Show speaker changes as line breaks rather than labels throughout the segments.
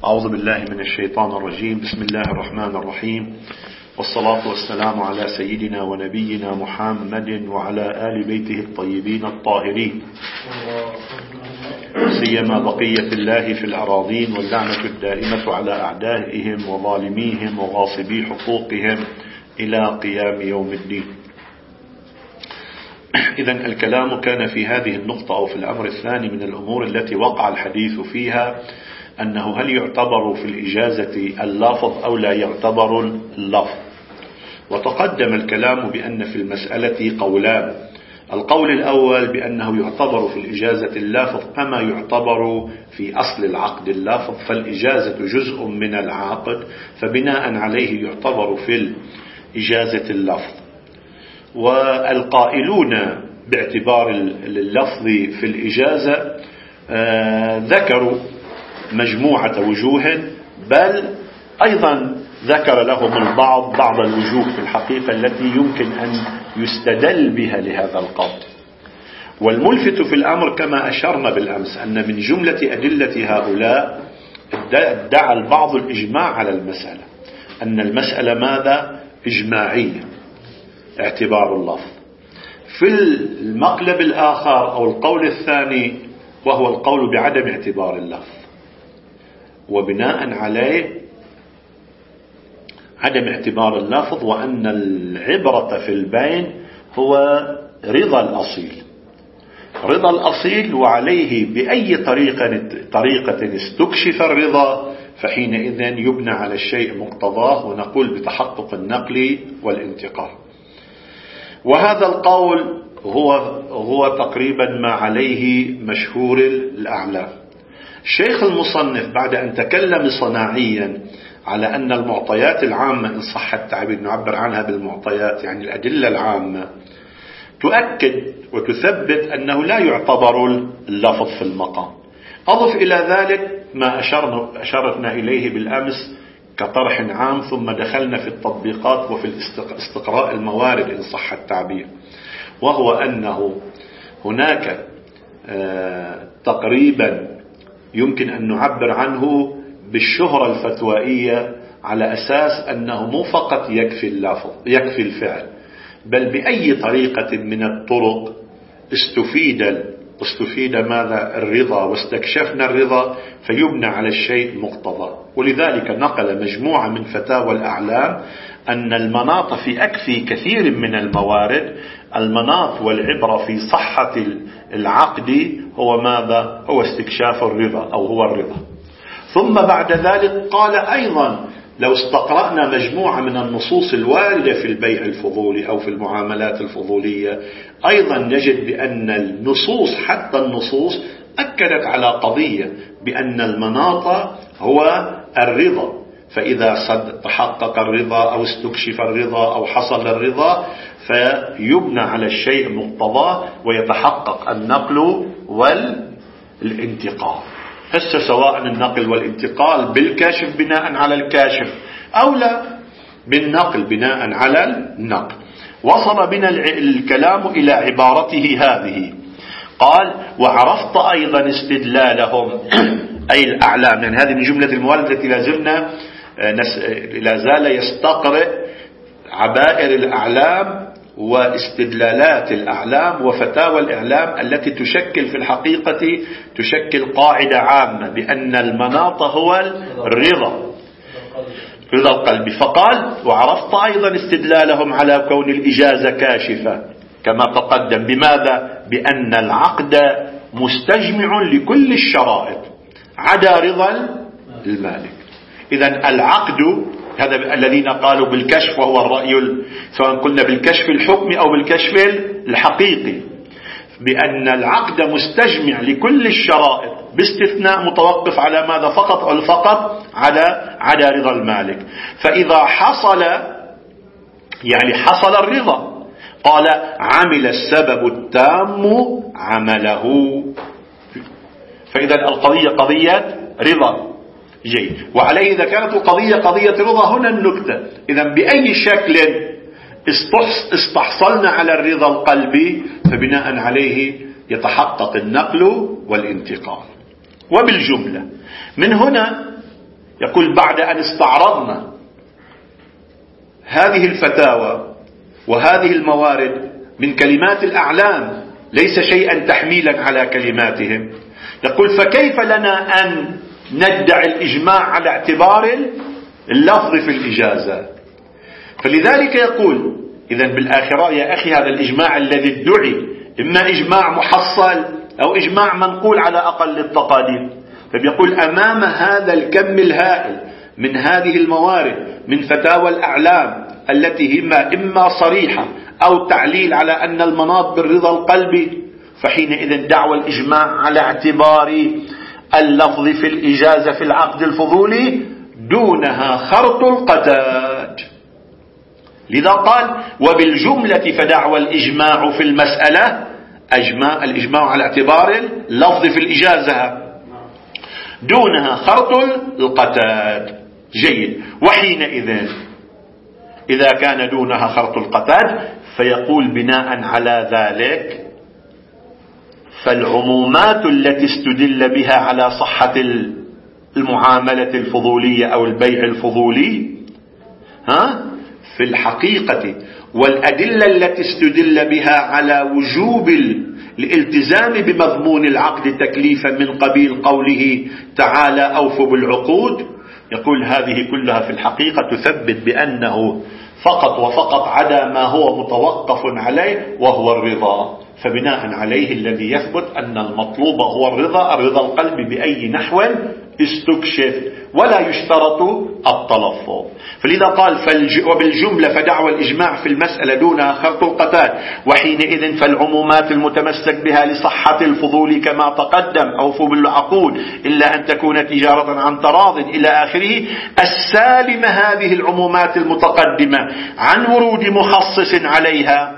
أعوذ بالله من الشيطان الرجيم. بسم الله الرحمن الرحيم، والصلاة والسلام على سيدنا ونبينا محمد وعلى آل بيته الطيبين الطاهرين، سيما بقية الله في الأراضين، واللعنة الدائمة على أعدائهم وظالميهم وغاصبي حقوقهم إلى قيام يوم الدين. إذن الكلام كان في هذه النقطة أو في الأمر الثاني من الأمور التي وقع الحديث فيها، أنه هل يعتبر في الإجازة اللفظ أو لا يعتبر اللفظ. وتقدم الكلام بأن في المسألة قولان: القول الأول بأنه يعتبر في الإجازة اللفظ كما يعتبر في أصل العقد اللفظ، فالإجازة جزء من العقد، فبناء عليه يعتبر في الإجازة اللفظ. والقائلون باعتبار اللفظ في الإجازة ذكروا مجموعة وجوه، بل أيضا ذكر لهم البعض بعض الوجوه في الحقيقة التي يمكن أن يستدل بها لهذا القول. والملفت في الأمر كما أشرنا بالأمس أن من جملة أدلة هؤلاء ادعى البعض الإجماع على المسألة، أن المسألة ماذا؟ إجماعية، اعتبار اللفظ. في المقلب الآخر أو القول الثاني وهو القول بعدم اعتبار اللفظ، وبناء عليه عدم اعتبار اللفظ، وأن العبرة في البين هو رضا الأصيل، رضا الأصيل، وعليه بأي طريقة استكشف الرضا فحينئذ يبنى على الشيء مقتضاه، ونقول بتحقق النقل والانتقال. وهذا القول هو تقريبا ما عليه مشهور الأعلام. الشيخ المصنف بعد أن تكلم صناعيا على أن المعطيات العامة، إن صح التعبير نعبر عنها بالمعطيات يعني الأدلة العامة، تؤكد وتثبت أنه لا يعتبر اللفظ في المقام. أضف إلى ذلك ما أشرنا إليه بالأمس كطرح عام، ثم دخلنا في التطبيقات وفي استقراء الموارد إن صح التعبير، وهو أنه هناك تقريبا يمكن أن نعبر عنه بالشهرة الفتوائية، على أساس أنه مو فقط يكفي اللفظ يكفي الفعل، بل بأي طريقة من الطرق استفيد ماذا؟ الرضا، واستكشفنا الرضا فيبنى على الشيء مقتضى. ولذلك نقل مجموعة من فتاوى الأعلام أن المناط في كثير من الموارد، المناط والعبرة في صحة العقد هو ماذا؟ هو استكشاف الرضا أو هو الرضا. ثم بعد ذلك قال أيضا: لو استقرأنا مجموعة من النصوص الواردة في البيع الفضولي أو في المعاملات الفضولية، أيضا نجد بأن النصوص حتى النصوص أكدت على قضية بأن المناط هو الرضا، فإذا تحقق الرضا أو استكشف الرضا أو حصل الرضا فيبنى على الشيء مقتضاه ويتحقق النقل والانتقال. هسه سواء النقل والانتقال بالكاشف بناء على الكاشف أو لا بالنقل بناء على النقل. وصل بنا الكلام إلى عبارته هذه، قال: وعرفت أيضا استدلالهم أي الأعلام، يعني هذه من جملة الموارد التي لا زال يستقرئ عبائر الأعلام واستدلالات الأعلام وفتاوى الإعلام التي تشكل في الحقيقة قاعدة عامة بأن المناط هو الرضا، رضا القلب. فقال: وعرفت أيضا استدلالهم على كون الإجازة كاشفة كما تقدم، بماذا؟ بأن العقد مستجمع لكل الشرائط عدا رضا المالك. إذن العقد، هذا الذين قالوا بالكشف وهو الرأي، سواء قلنا بالكشف الحكمي أو بالكشف الحقيقي، بأن العقد مستجمع لكل الشرائط باستثناء متوقف على ماذا؟ فقط على رضا المالك. فإذا حصل الرضا، قال: عمل السبب التام عمله. فإذا القضية قضية رضا. جيد. وعليه إذا كانت القضية قضية رضا، هنا النكتة: إذا بأي شكل استحصلنا على الرضا القلبي فبناء عليه يتحقق النقل والانتقال. وبالجملة من هنا يقول بعد أن استعرضنا هذه الفتاوى وهذه الموارد من كلمات الأعلام ليس شيئا تحميلا على كلماتهم، يقول فكيف لنا أن ندعي الإجماع على اعتبار اللفظ في الإجازة؟ فلذلك يقول إذن بالآخرة يا أخي هذا الإجماع الذي ادعي إما إجماع محصل أو إجماع منقول على أقل التقادير. فبيقول أمام هذا الكم الهائل من هذه الموارد من فتاوى الأعلام التي إما صريحة أو تعليل على أن المناط بالرضا القلبي، فحينئذ دعوى الإجماع على اعتبار اللفظ في الإجازة في العقد الفضولي دونها خرط القتاد. لذا قال وبالجملة فدعوى الإجماع في المسألة الإجماع على اعتبار اللفظ في الإجازة دونها خرط القتاد. جيد. وحينئذ إذا كان دونها خرط القتاد فيقول بناء على ذلك فالعمومات التي استدل بها على صحة المعاملة الفضولية أو البيع الفضولي في الحقيقة والأدلة التي استدل بها على وجوب الالتزام بمضمون العقد تكليفا من قبيل قوله تعالى أوفوا بالعقود، يقول هذه كلها في الحقيقة تثبت بأنه فقط وفقط عدا ما هو متوقف عليه وهو الرضا. فبناء عليه الذي يثبت أن المطلوب هو الرضا القلب بأي نحو استكشف ولا يشترط التلفظ. فلذا قال وبالجملة فدعوى الإجماع في المسألة دونها خرط القتاد. وحينئذ فالعمومات المتمسك بها لصحة الفضول كما تقدم أوفوا بالعقود إلا أن تكون تجارة عن تراض إلى آخره السالمة هذه العمومات المتقدمة عن ورود مخصص عليها،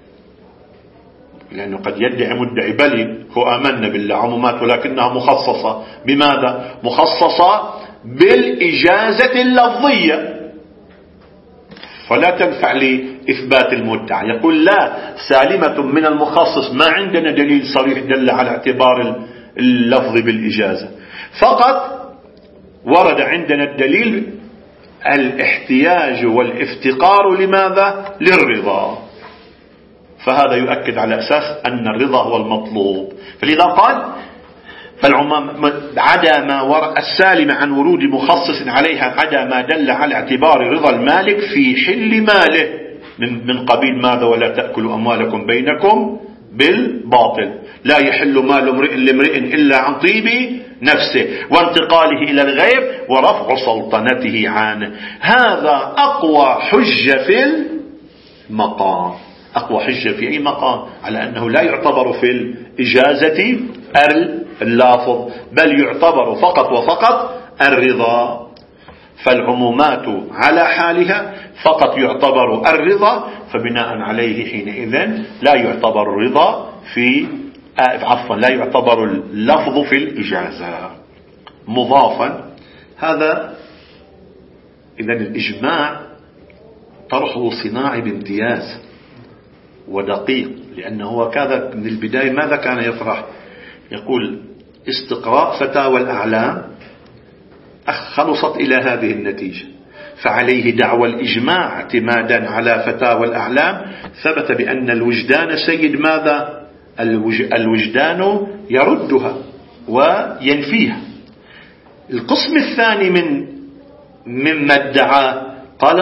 لأنه قد يدعي مدعي بلي هو آمنا بالله عمومات ولكنها مخصصة. بماذا؟ مخصصة بالإجازة اللفظية فلا تنفع لإثبات المدعي. يقول لا، سالمة من المخصص، ما عندنا دليل صريح دل على اعتبار اللفظ بالإجازة، فقط ورد عندنا الدليل الاحتياج والافتقار لماذا؟ للرضا. فهذا يؤكد على أساس أن الرضا هو المطلوب. فلذا قال فالعموم عدا ما السالم عن ورود مخصص عليها عدا ما دل على اعتبار رضا المالك في حل ماله من قبيل ماذا؟ ولا تأكلوا أموالكم بينكم بالباطل، لا يحل مال امرئ لامرئ إلا عن طيب نفسه، وانتقاله إلى الغير، ورفع سلطنته عنه. هذا أقوى حجة في المقام، أقوى حجة في أي مقام على أنه لا يعتبر في الإجازة اللافظ بل يعتبر فقط وفقط الرضا. فالعمومات على حالها فقط يعتبر الرضا، فبناء عليه حينئذ لا يعتبر الرضا لا يعتبر اللفظ في الإجازة مضافا. هذا إذن الإجماع طرحه صناعي بامتياز ودقيق، لأنه هو كذا من البداية. ماذا كان يطرح؟ يقول استقراء فتاوى الأعلام خلصت إلى هذه النتيجة، فعليه دعوى الإجماع اعتمادا على فتاوى الأعلام. ثبت بأن الوجدان سيد ماذا؟ الوجدان يردها وينفيها. القسم الثاني مما ادعى قال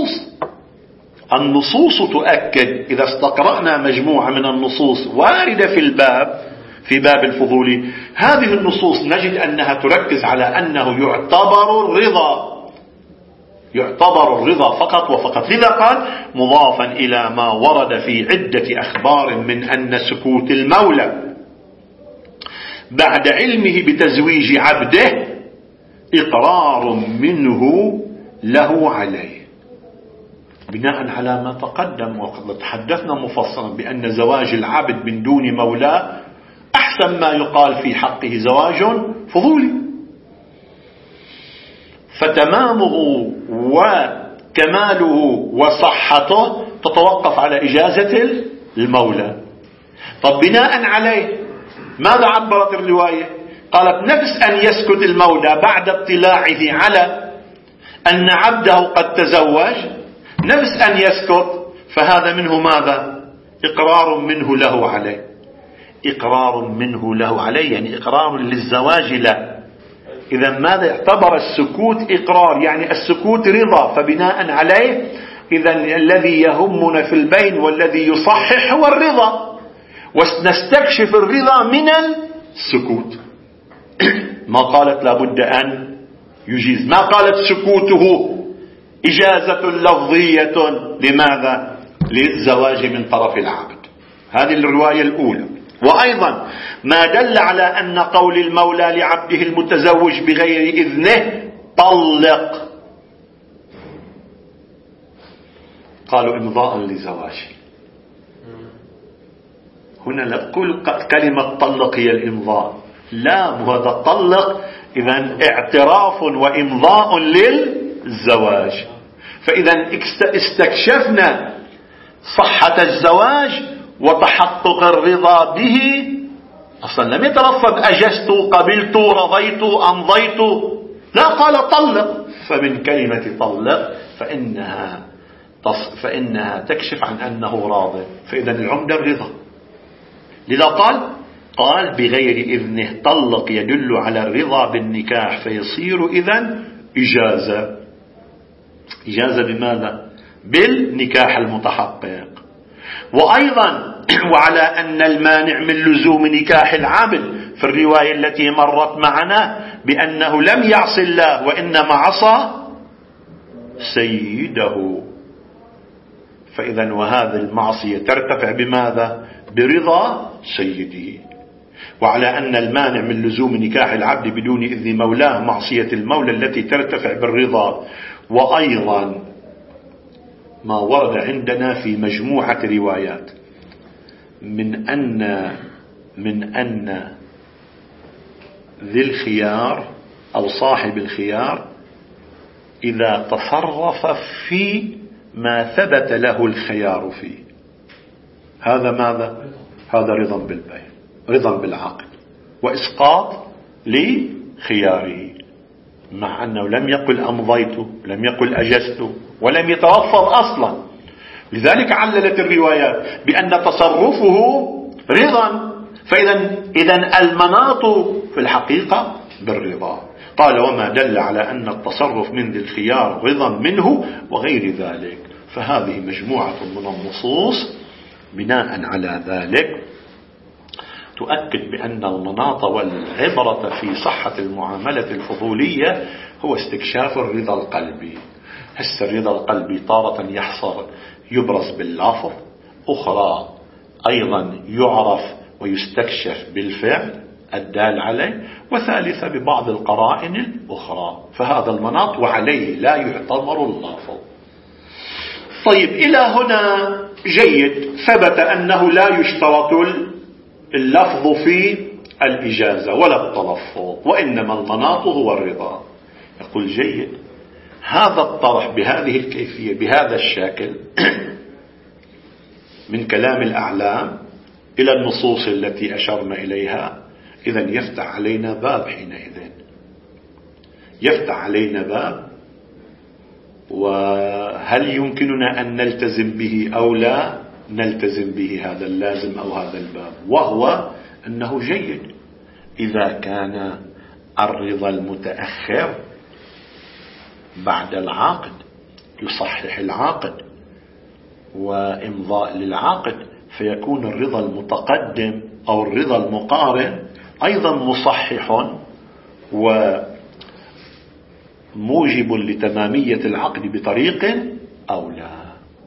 النصوص تؤكد. إذا استقرأنا مجموعة من النصوص واردة في باب الفضول، هذه النصوص نجد أنها تركز على أنه يعتبر الرضا فقط وفقط. لذا قال مضافا إلى ما ورد في عدة أخبار من أن سكوت المولى بعد علمه بتزويج عبده إقرار منه له عليه. بناء على ما تقدم وقد تحدثنا مفصلا بأن زواج العبد من دون مولاه أحسن ما يقال في حقه زواج فضولي، فتمامه وكماله وصحته تتوقف على إجازة المولى. طب بناء عليه ماذا عبرت الرواية؟ قالت نفس أن يسكت المولى بعد اطلاعه على أن عبده قد تزوج، نفس أن يسكت، فهذا منه ماذا؟ إقرار منه له عليه، إقرار منه له عليه، يعني إقرار للزواج له. إذا ماذا يعتبر السكوت؟ إقرار، يعني السكوت رضا، فبناء عليه إذا الذي يهمنا في البين والذي يصحح هو الرضا، ونستكشف الرضا من السكوت. ما قالت لابد أن يجيز، ما قالت سكوته إجازة لفظية، لماذا؟ للزواج من طرف العبد. هذه الرواية الأولى. وأيضا ما دل على أن قول المولى لعبده المتزوج بغير إذنه طلق، قالوا إمضاء لزواجه. هنا لا تقول كلمة طلق هي الإمضاء، لا، هذا طلق إذن اعتراف وإمضاء للزواج. فإذا استكشفنا صحة الزواج وتحقق الرضا به. أصلا لم يتلفظ أجزت، قبلت، رضيت، أمضيت، لا، قال طلق. فمن كلمة طلق فإنها تكشف عن أنه راض، فإذا العمدة الرضا. لذا قال بغير إذنه طلق، يدل على الرضا بالنكاح، فيصير إذن إجازة. إجازة بماذا؟ بالنكاح المتحقق. وأيضا وعلى أن المانع من لزوم نكاح العبد في الرواية التي مرت معنا بأنه لم يعص الله وإنما عصى سيده، فإذا وهذه المعصية ترتفع بماذا؟ برضا سيده. وعلى أن المانع من لزوم نكاح العبد بدون إذن مولاه معصية المولى التي ترتفع بالرضا. وأيضا ما ورد عندنا في مجموعة روايات من أن ذي الخيار أو صاحب الخيار إذا تصرف في ما ثبت له الخيار فيه، هذا ماذا؟ هذا رضا بالبيع، رضا بالعقد، وإسقاط لخياره، مع أنه لم يقل أمضيت، لم يقل أجزت، ولم يتوفض أصلا. لذلك عللت الروايات بأن تصرفه رضا، فإذا المناط في الحقيقة بالرضا. قال وما دل على أن التصرف من ذي الخيار رضا منه وغير ذلك. فهذه مجموعة من النصوص بناء على ذلك تؤكد بأن المناط والعبرة في صحة المعاملة الفضولية هو استكشاف الرضا القلبي. هسه الرضا القلبي تارة يبرز باللفظ، أخرى أيضا يعرف ويستكشف بالفعل الدال عليه، وثالثة ببعض القرائن الأخرى. فهذا المناط وعليه لا يعتبر اللفظ. طيب إلى هنا جيد. ثبت أنه لا يشترط اللفظ في الإجازة ولا التلفظ، وإنما المناط هو الرضا. يقول جيد، هذا الطرح بهذه الكيفية بهذا الشكل من كلام الأعلام إلى النصوص التي أشرنا إليها، إذن يفتح علينا باب، حينئذ يفتح علينا باب. وهل يمكننا أن نلتزم به أو لا نلتزم به، هذا اللازم أو هذا الباب، وهو أنه جيد إذا كان الرضا المتأخر بعد العقد يصحح العقد وإمضاء للعقد، فيكون الرضا المتقدم أو الرضا المقارن أيضا مصحح وموجب لتمامية العقد بطريق أو لا.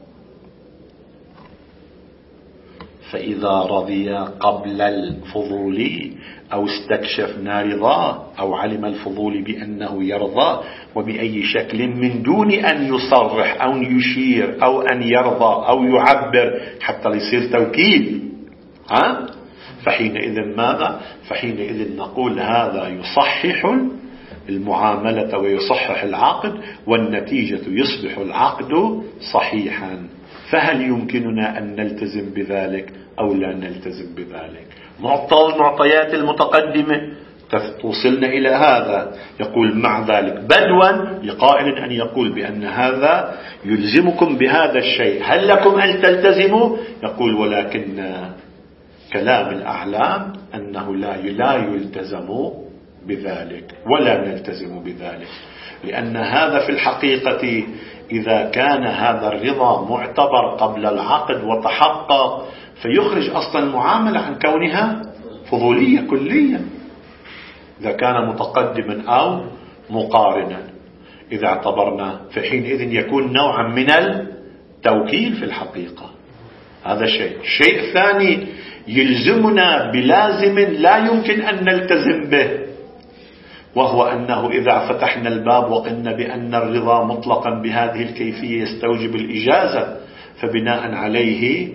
فإذا رضي قبل الفضول أو استكشفنا رضاه أو علم الفضول بأنه يرضى وبأي شكل من دون أن يصرح أو يشير أو أن يرضى أو يعبر حتى يصير توكيد، فحينئذ ماذا؟ فحينئذ نقول هذا يصحح المعاملة ويصحح العقد، والنتيجة يصبح العقد صحيحا. فهل يمكننا أن نلتزم بذلك أو لا نلتزم بذلك؟ معطيات المتقدمة وصلنا إلى هذا. يقول مع ذلك بدوا لقائل أن يقول بأن هذا يلزمكم بهذا الشيء، هل لكم أن تلتزموا؟ يقول ولكن كلام الأعلام أنه لا يلتزم بذلك ولا نلتزم بذلك، لأن هذا في الحقيقة إذا كان هذا الرضا معتبر قبل العقد وتحقق فيخرج أصلا المعاملة عن كونها فضولية كليا إذا كان متقدما أو مقارنا. إذا اعتبرنا فحينئذ يكون نوعا من التوكيل في الحقيقة. هذا شيء ثاني يلزمنا بلازم لا يمكن أن نلتزم به، وهو أنه إذا فتحنا الباب وقلنا بأن الرضا مطلقا بهذه الكيفية يستوجب الإجازة، فبناء عليه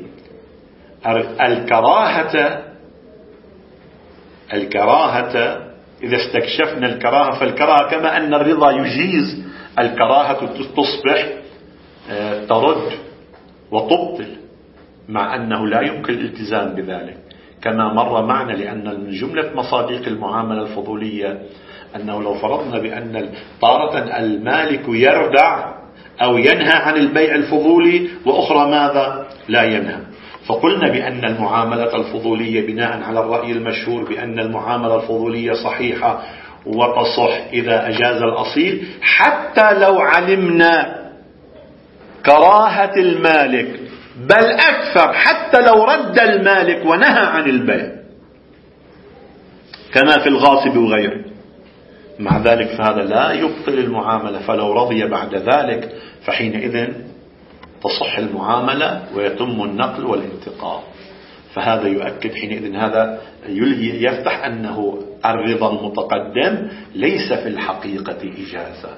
الكراهة إذا استكشفنا الكراهة، فالكراهة كما أن الرضا يجيز، الكراهة تصبح ترد وتبطل، مع أنه لا يمكن الالتزام بذلك كما مر معنا. لأن من جملة مصادق المعاملة الفضولية أنه لو فرضنا بأن طارة المالك يردع أو ينهى عن البيع الفضولي وأخرى ماذا لا ينهى، فقلنا بأن المعاملة الفضولية بناء على الرأي المشهور بأن المعاملة الفضولية صحيحة وتصح إذا أجاز الأصيل، حتى لو علمنا كراهة المالك، بل أكثر حتى لو رد المالك ونهى عن البيع كما في الغاصب وغيره. مع ذلك فهذا لا يبطل المعاملة، فلو رضي بعد ذلك فحينئذ تصح المعاملة ويتم النقل والانتقال. فهذا يؤكد حينئذ، هذا يفتح أنه الرضا المتقدم ليس في الحقيقة إجازة.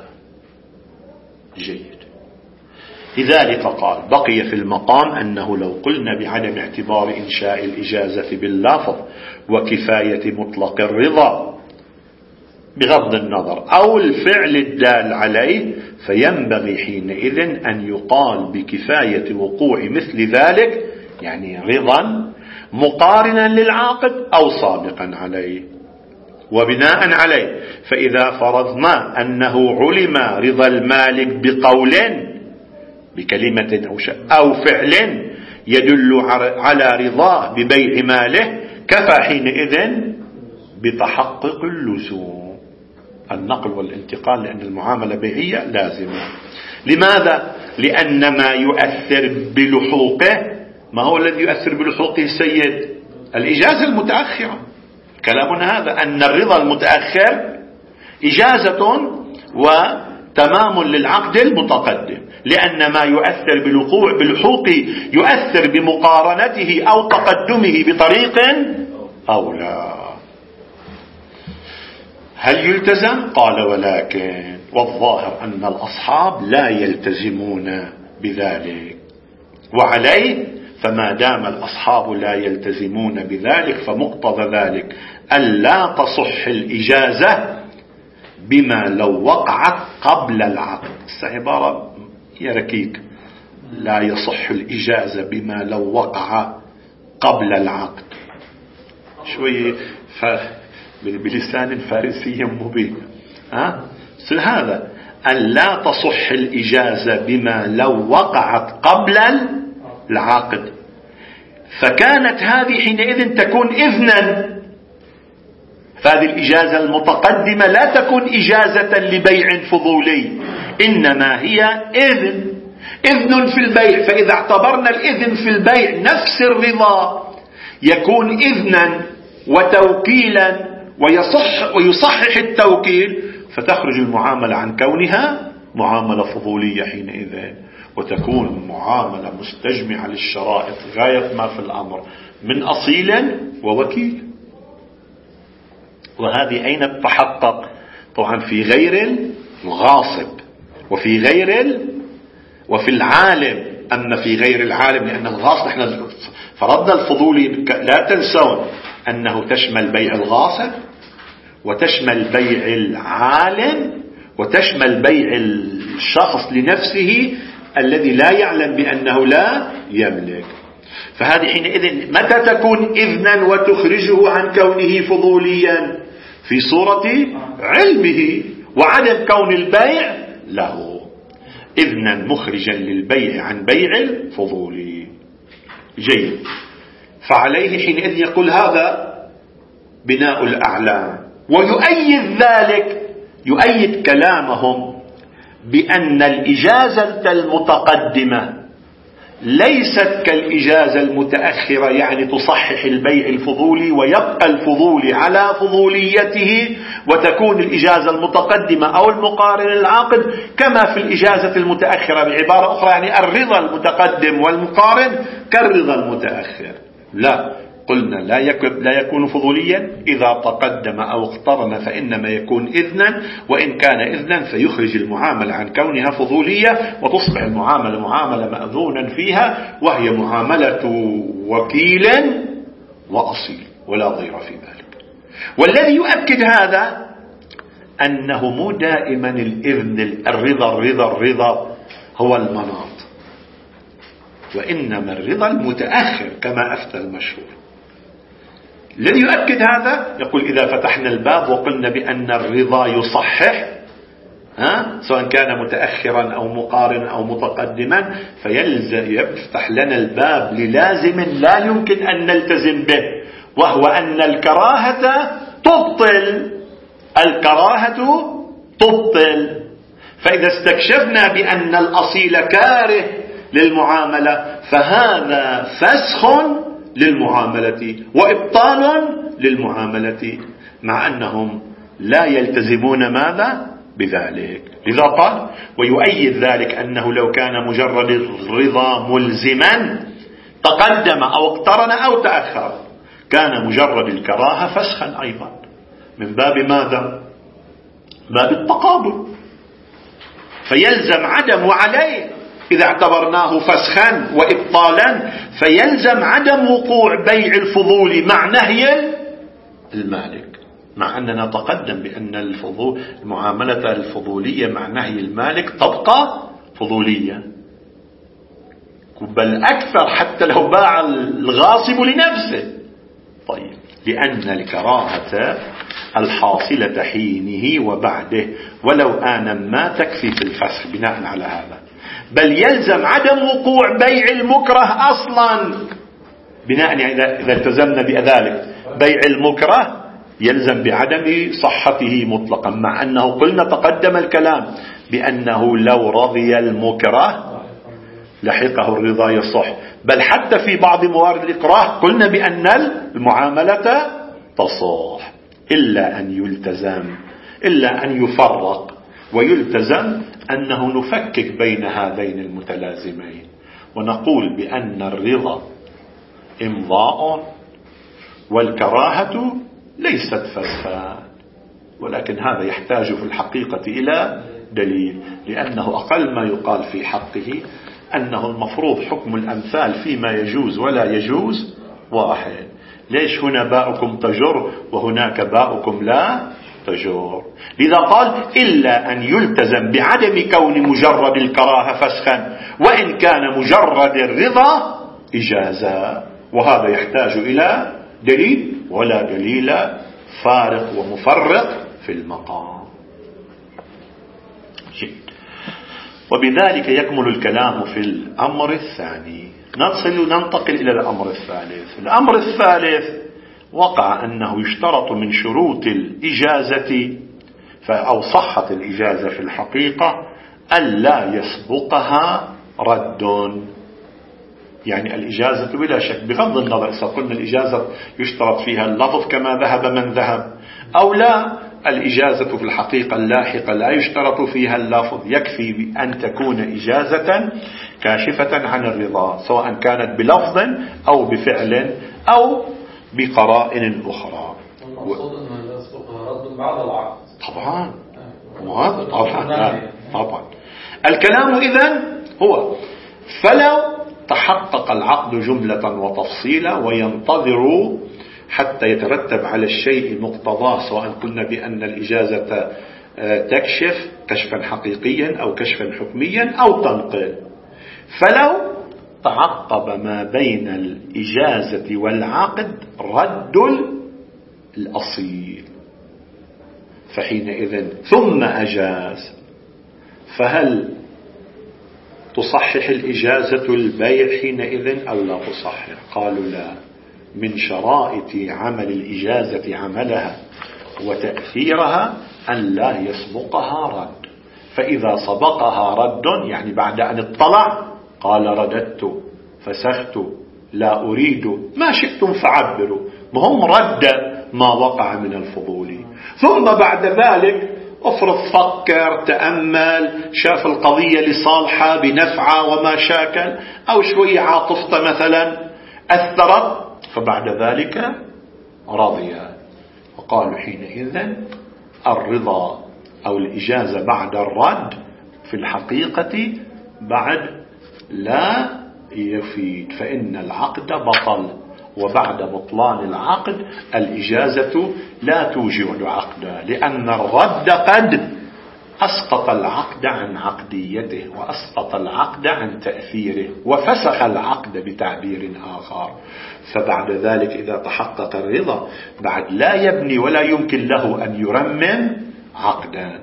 جيد. لذلك قال بقي في المقام أنه لو قلنا بعدم اعتبار إنشاء الإجازة باللفظ وكفاية مطلق الرضا بغض النظر أو الفعل الدال عليه، فينبغي حينئذ أن يقال بكفاية وقوع مثل ذلك، يعني رضا مقارنا للعاقد أو صادقا عليه. وبناء عليه فإذا فرضنا أنه علم رضا المالك بقول بكلمة أو فعل يدل على رضاه ببيع ماله، كفى حينئذ بتحقق اللزوم النقل والانتقال، لأن المعاملة بيعية لازمة. لماذا؟ لأن ما يؤثر بلحوقه، ما هو الذي يؤثر بلحوقه السيد؟ الإجازة المتأخرة. كلامنا هذا أن الرضا المتأخر إجازة وتمام للعقد المتقدم، لأن ما يؤثر بالحقوق يؤثر بمقارنته أو تقدمه بطريق أو لا. هل يلتزم؟ قال ولكن والظاهر أن الأصحاب لا يلتزمون بذلك، وعليه فما دام الأصحاب لا يلتزمون بذلك فمقتضى ذلك ألا تصح الإجازة بما لو وقعت قبل العقد. عبارة هي ركيك، لا يصح الإجازة بما لو وقع قبل العقد، شوية بلسان فارسي مبين. هذا ألا تصح الإجازة بما لو وقعت قبل العقد، فكانت هذه حينئذ تكون إذنا، فهذه الإجازة المتقدمة لا تكون إجازة لبيع فضولي، إنما هي إذن في البيع. فإذا اعتبرنا الإذن في البيع نفس الرضا يكون إذنا وتوكيلا ويصحح التوكيل، فتخرج المعاملة عن كونها معاملة فضولية حينئذ، وتكون معاملة مستجمعة للشرائط غاية ما في الأمر من أصيل ووكيل. وهذه أين تتحقق؟ طبعا في غير الغاصب وفي العالم. أما في غير العالم، لأن الغاصب احنا فرضنا الفضولي، لا تنسون أنه تشمل بيع الغاصب وتشمل بيع العالم وتشمل بيع الشخص لنفسه الذي لا يعلم بأنه لا يملك. فهذه حينئذ متى تكون إذنا وتخرجه عن كونه فضوليا؟ في صورة علمه وعدم كون البيع له إذنا مخرجا للبيع عن بيع الفضول. جيد. فعليه حينئذ يقول هذا بناء الأعلام. ويؤيد ذلك، يؤيد كلامهم بأن الإجازة المتقدمة ليست كالإجازة المتأخرة، يعني تصحح البيع الفضولي ويبقى الفضولي على فضوليته، وتكون الإجازة المتقدمة أو المقارن العقد كما في الإجازة المتأخرة. بعبارة أخرى يعني الرضا المتقدم والمقارن كالرضا المتأخر. لا، قلنا لا يكون فضوليا إذا تقدم أو اقترن، فإنما يكون إذنا، وإن كان إذنا فيخرج المعاملة عن كونها فضولية وتصبح المعاملة معاملة مأذونا فيها، وهي معاملة وكيل وأصيل ولا ضير في ذلك. والذي يؤكد هذا أنه مو دائما الإذن الرضا هو المناط، وإنما الرضا المتأخر كما أفتى المشهور. الذي يؤكد هذا يقول إذا فتحنا الباب وقلنا بأن الرضا يصحح، سواء كان متأخرا أو مقارن أو متقدما، يفتح لنا الباب للازم لا يمكن أن نلتزم به، وهو أن الكراهة تبطل. فإذا استكشفنا بأن الأصيل كاره للمعاملة فهذا فسخ للمعاملة وإبطال للمعاملة، مع أنهم لا يلتزمون ماذا بذلك. لذا قال ويؤيد ذلك أنه لو كان مجرد الرضا ملزما تقدم أو اقترن أو تأخر كان مجرد الكراهة فسخا أيضا، من باب ماذا؟ باب التقابل. فيلزم عدم عليه إذا اعتبرناه فسخا وإبطالا، فيلزم عدم وقوع بيع الفضول مع نهي المالك، مع أننا تقدم بأن المعاملة الفضولية مع نهي المالك تبقى فضولية، بل أكثر حتى لو باع الغاصب لنفسه. طيب، لأن الكراهة الحاصلة حينه وبعده ولو آنا ما تكفي في الفسخ بناء على هذا، بل يلزم عدم وقوع بيع المكره أصلا بناء إذا التزمنا بذلك. بيع المكره يلزم بعدم صحته مطلقا، مع أنه قلنا تقدم الكلام بأنه لو رضي المكره لحقه الرضا يصح، بل حتى في بعض موارد الإكراه قلنا بأن المعاملة تصح، إلا أن يفرق ويلتزم أنه نفكك بين هذين المتلازمين ونقول بأن الرضا إمضاء والكراهة ليست فسخا، ولكن هذا يحتاج في الحقيقة إلى دليل، لأنه أقل ما يقال في حقه أنه المفروض حكم الأمثال فيما يجوز ولا يجوز واحد. ليش هنا باؤكم تجر وهناك باؤكم لا تجر؟ لذا قال إلا أن يلتزم بعدم كون مجرد الكراهة فسخا، وإن كان مجرد الرضا إجازة، وهذا يحتاج إلى دليل، ولا دليل فارق ومفرق في المقام. وبذلك يكمل الكلام في الأمر الثاني. ننتقل إلى الأمر الثالث. الأمر الثالث وقع أنه يشترط من شروط الإجازة أو صحة الإجازة في الحقيقة ألا يسبقها رد. يعني الإجازة بلا شك بغض النظر إذا قلنا الإجازة يشترط فيها اللفظ كما ذهب من ذهب أو لا، الإجازة في الحقيقة اللاحقة لا يشترط فيها اللفظ، يكفي بأن تكون إجازة كاشفة عن الرضا، سواء كانت بلفظ أو بفعل أو بقرائن أخرى.
المقصود أنه يسبقها رد بعد العقد.
طبعا. الكلام إذن هو فلو تحقق العقد جملة وتفصيلا وينتظر حتى يترتب على الشيء مقتضاه، سواء قلنا بأن الإجازة تكشف كشفا حقيقيا أو كشفا حكميا أو تنقل، فلو تعقب ما بين الإجازة والعقد رد الأصيل. فحينئذ ثم أجاز، فهل تصحح الإجازة البيع حينئذ أو لا تصحح؟ قالوا لا، من شرائط عمل الإجازة عملها وتأثيرها أن لا يسبقها رد، فإذا سبقها رد يعني بعد أن اطلع قال رددت فسخت لا أريد ما شئتم فعبروا، وهم رد ما وقع من الفضول، ثم بعد ذلك افرض فكر تأمل شاف القضية لصالحة بنفعة وما شاكل، أو شوية عاطفته مثلا أثرت، فبعد ذلك رضي، وقالوا حينئذ الرضا أو الإجازة بعد الرد في الحقيقة بعد لا يفيد، فإن العقد بطل، وبعد بطلان العقد الإجازة لا توجب عقدا، لأن الرد قد أسقط العقد عن عقديته وأسقط العقد عن تأثيره وفسخ العقد بتعبير آخر، فبعد ذلك إذا تحقق الرضا بعد لا يبني ولا يمكن له أن يرمم عقدا.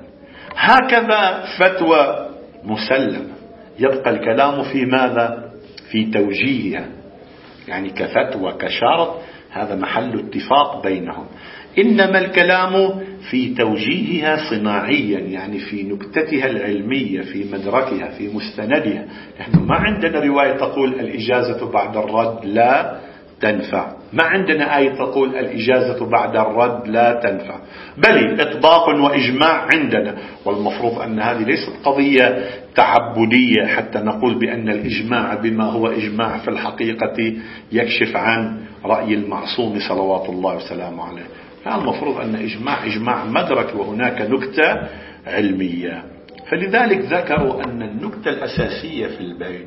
هكذا فتوى مسلمة، يبقى الكلام في ماذا؟ في توجيهها، يعني كفتوى كشرط هذا محل اتفاق بينهم، إنما الكلام في توجيهها صناعيا، يعني في نكتتها العلمية، في مدركها، في مستندها. نحن ما عندنا رواية تقول الإجازة بعد الرد لا تنفع، ما عندنا آية تقول الإجازة بعد الرد لا تنفع، بل إطباق وإجماع عندنا، والمفروض أن هذه ليست قضية تعبدية حتى نقول بأن الإجماع بما هو إجماع في الحقيقة يكشف عن رأي المعصوم صلوات الله وسلامه عليه، المفروض أن إجماع مدرك وهناك نكتة علمية. فلذلك ذكروا أن النكتة الأساسية في البيع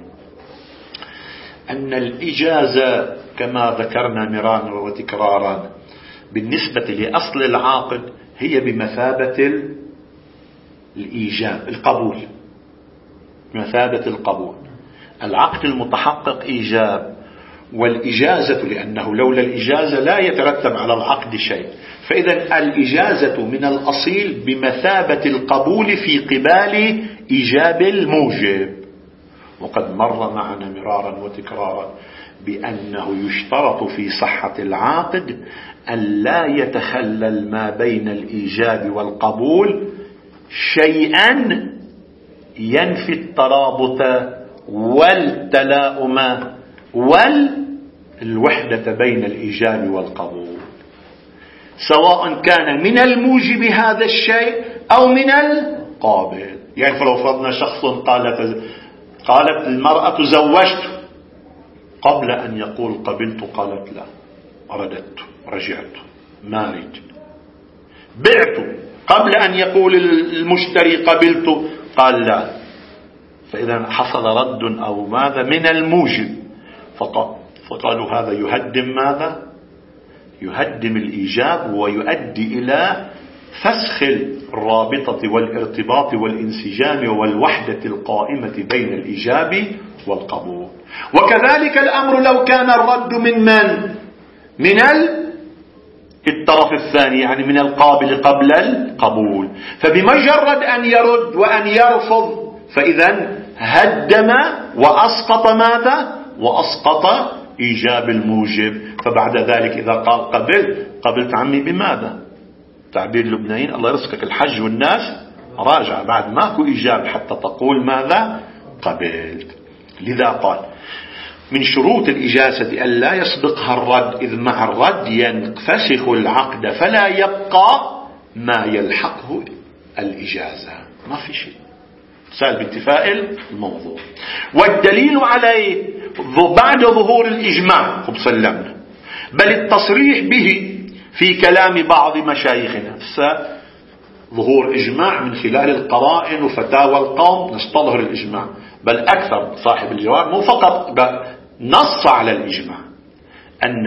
أن الإجازة كما ذكرنا مرارا وتكرارا بالنسبة لأصل العاقد هي بمثابة الإيجاب، القبول، بمثابة القبول. العقد المتحقق إيجاب، والإجازة لأنه لولا الإجازة لا يترتب على العقد شيء، فإذا الإجازة من الأصيل بمثابة القبول في قبال إيجاب الموجب. وقد مر معنا مرارا وتكرارا بأنه يشترط في صحة العقد أن لا يتخلل ما بين الإيجاب والقبول شيئا ينفي الترابط والتلاؤم والوحدة بين الإيجاب والقبول، سواء كان من الموجب هذا الشيء أو من القابل. يعني فلو فرضنا شخص قالت المرأة زوجت، قبل أن يقول قبلت قالت لا، رددت، رجعت، ما أريد. بعت، قبل أن يقول المشتري قبلت قال لا، فإذا حصل رد أو ماذا من الموجب، فقالوا هذا يهدم ماذا؟ يهدم الإيجاب ويؤدي إلى فسخ الرابطة والارتباط والانسجام والوحدة القائمة بين الإيجاب والقبول. وكذلك الأمر لو كان الرد من الطرف الثاني، يعني من القابل قبل القبول، فبمجرد أن يرد وأن يرفض فإذا هدم وأسقط ماذا؟ وأسقط إيجاب الموجب. فبعد ذلك إذا قال قبلت عمي بماذا؟ تعبير اللبنانيين الله يرزقك الحج والناس راجع، بعد ماكو إيجاب حتى تقول ماذا؟ قبلت. لذا قال من شروط الإجازة أن لا يسبقها الرد، إذ مع الرد ينفسخ العقد فلا يبقى ما يلحقه الإجازة، ما في شيء سال بانتفاء الموضوع. والدليل عليه بعد ظهور الإجماع سلمنا، بل التصريح به في كلام بعض مشايخنا، ظهور إجماع من خلال القرائن وفتاوى القوم نستظهر الإجماع، بل أكثر صاحب الجواب مو فقط نص على الإجماع أن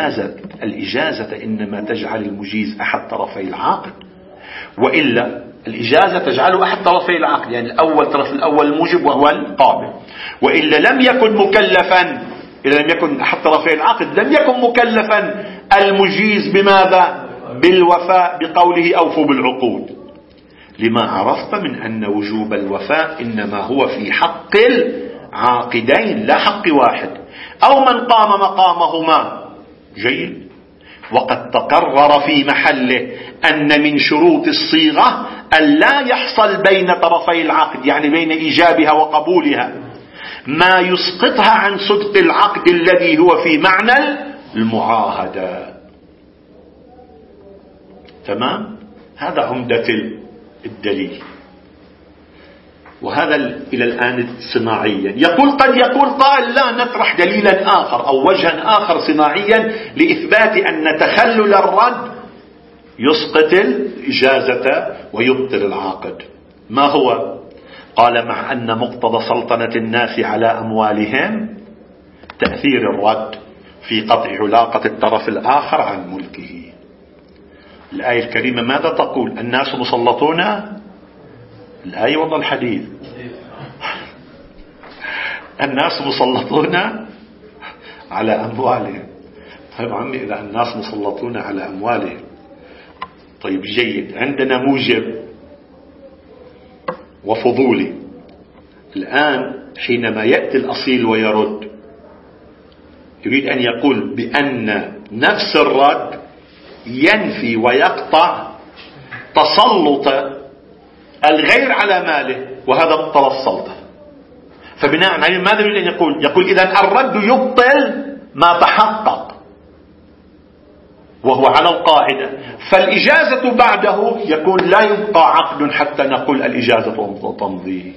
الإجازة إنما تجعل المجيز أحد طرفي العقد، وإلا الإجازة تجعله أحد طرفي العقد، يعني طرف الأول الموجب وهو القابل، وإلا لم يكن مكلفا، إذا لم يكن أحد طرفي العقد لم يكن مكلفا المجيز بماذا؟ بالوفاء بقوله أوفوا بالعقود، لما عرفت من أن وجوب الوفاء إنما هو في حق العاقدين لا حق واحد أو من قام مقامهما. جيد. وقد تقرر في محله أن من شروط الصيغة أن لا يحصل بين طرفي العقد، يعني بين إيجابها وقبولها، ما يسقطها عن صدق العقد الذي هو في معنى المعاهدة. تمام؟ هذا عمدة الدليل. وهذا إلى الآن صناعيا. قد يقول قائل لا، نطرح دليلا آخر أو وجها آخر صناعيا لإثبات أن تخلل الرد يسقط الإجازة ويبطل العقد. ما هو؟ قال مع أن مقتضى سلطنة الناس على أموالهم تأثير الرد في قطع علاقة الطرف الآخر عن ملكه. الآية الكريمة ماذا تقول؟ الناس مسلطون، الآية ولا الحديث؟ الناس مسلطون على أموالهم. طيب عمي، إذا الناس مسلطون على أموالهم، طيب جيد، عندنا موجب وفضولي. الآن حينما يأتي الأصيل ويرد، يريد أن يقول بأن نفس الرد ينفي ويقطع تسلط الغير على ماله، وهذا مقتضى السلطة. فبناء عليه ماذا يريد أن يقول؟ يقول إذن الرد يبطل ما تحقق وهو على القاعدة، فالإجازة بعده يكون لا يبقى عقد حتى نقول الإجازة تمضي.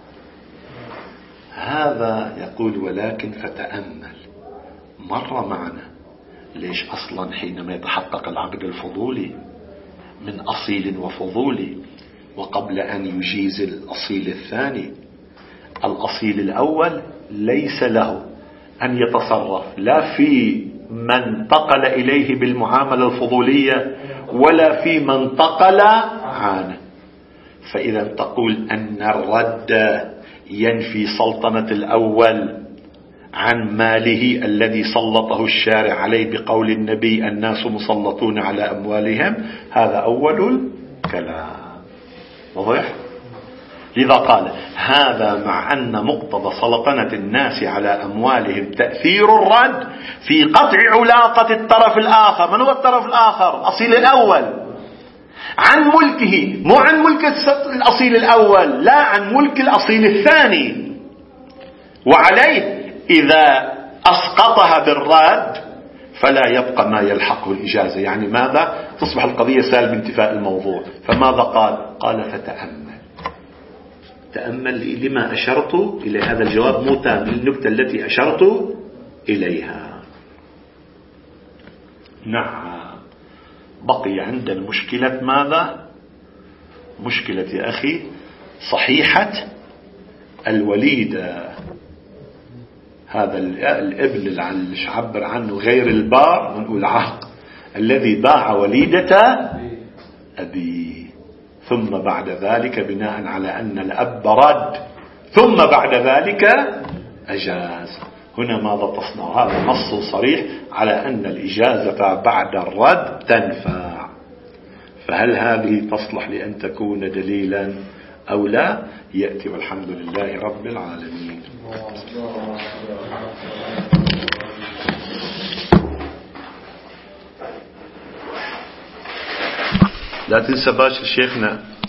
هذا يقول ولكن فتأمل مر معنا ليش أصلا حينما يتحقق العقد الفضولي من أصيل وفضولي، وقبل أن يجيز الأصيل الثاني، الأصيل الأول ليس له أن يتصرف لا في من انتقل إليه بالمعاملة الفضولية ولا في من انتقل عنه. فإذا تقول أن الرد ينفي سلطنة الأول عن ماله الذي سلطه الشارع عليه بقول النبي الناس مسلطون على أموالهم، هذا أول الكلام. واضح؟ لذا قال هذا مع أن مقتضى سلطنة الناس على أموالهم تأثير الرد في قطع علاقة الطرف الآخر. من هو الطرف الآخر؟ الأصيل الأول عن ملكه، مو عن ملك الأصيل الأول، لا، عن ملك الأصيل الثاني. وعليه إذا أسقطها بالرد فلا يبقى ما يلحقه الإجازة. يعني ماذا؟ تصبح القضية سالب انتفاء الموضوع. فماذا قال؟ قال فتأمل. تأمل لما أشرت إلى هذا الجواب، مو تام للنكتة التي أشرت إليها. نعم، بقي عندنا مشكلة ماذا؟ مشكلة يا أخي صحيحة الوليدة. هذا الابن اللي عبر عنه غير البار، نقول عاق، الذي باع وليدة أبيه، ثم بعد ذلك بناء على أن الأب رد ثم بعد ذلك أجاز. هنا ماذا تصنع؟ هذا نص صريح على أن الإجازة بعد الرد تنفع. فهل هذه تصلح لأن تكون دليلا أو لا؟ يأتي والحمد لله رب العالمين. لا تنسى باش شيخنا